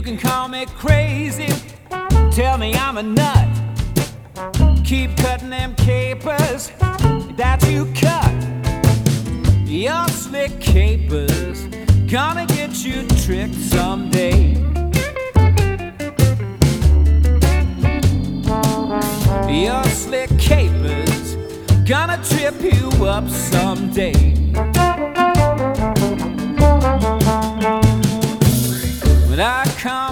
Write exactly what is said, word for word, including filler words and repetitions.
can call me crazy, tell me I'm a nut. Keep cutting them capers that you cut. Your slick capers gonna get you tricked someday. Your slick capers gonna trip you up someday.